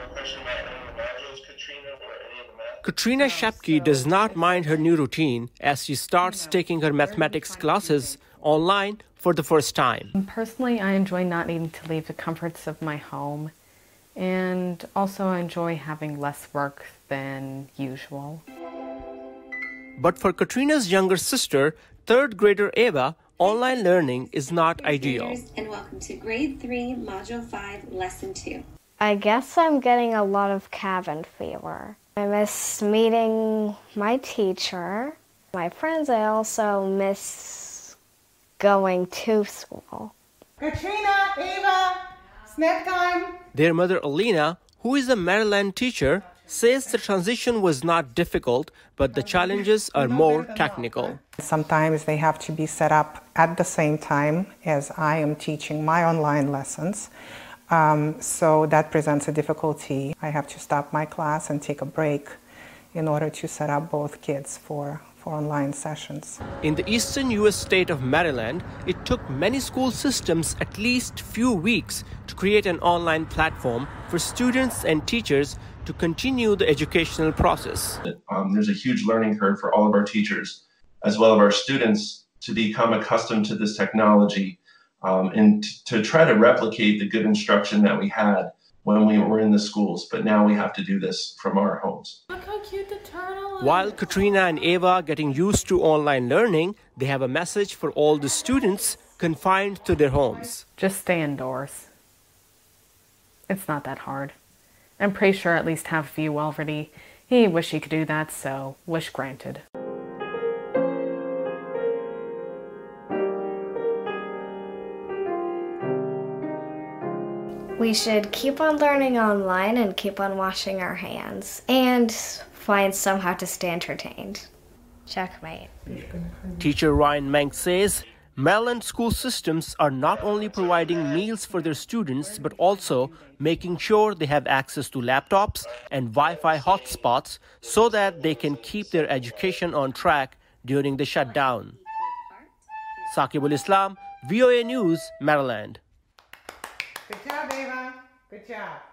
Katrina Shepke does not mind her new routine as she starts taking her mathematics classes online for the first time. Personally, I enjoy not needing to leave the comforts of my home, and also I enjoy having less work than usual. But for Katrina's younger sister, third grader Ava, online learning is not ideal. And welcome to Grade 3, Module 5, Lesson 2. I guess I'm getting a lot of cabin fever. I miss meeting my teacher, my friends. I also miss going to school. Katrina, Ava, snack time. Their mother Alina, who is a Maryland teacher, says the transition was not difficult, but the challenges are more technical. Sometimes they have to be set up at the same time as I am teaching my online lessons. So that presents a difficulty. I have to stop my class and take a break in order to set up both kids for online sessions. In the eastern U.S. state of Maryland, it took many school systems at least few weeks to create an online platform for students and teachers to continue the educational process. There's a huge learning curve for all of our teachers, as well as our students, to become accustomed to this technology and to try to replicate the good instruction that we had when we were in the schools. But now we have to do this from our homes. Look how cute the turtle is. While Katrina and Ava are getting used to online learning, they have a message for all the students confined to their homes. Just stay indoors. It's not that hard. I'm pretty sure at least half of you already. He wish he could do that, so wish granted. We should keep on learning online and keep on washing our hands and find somehow to stay entertained. Checkmate. Teacher Ryan Menk says Maryland school systems are not only providing meals for their students, but also making sure they have access to laptops and Wi-Fi hotspots so that they can keep their education on track during the shutdown. Saqibul Islam, VOA News, Maryland. Good job, Ava. Good job.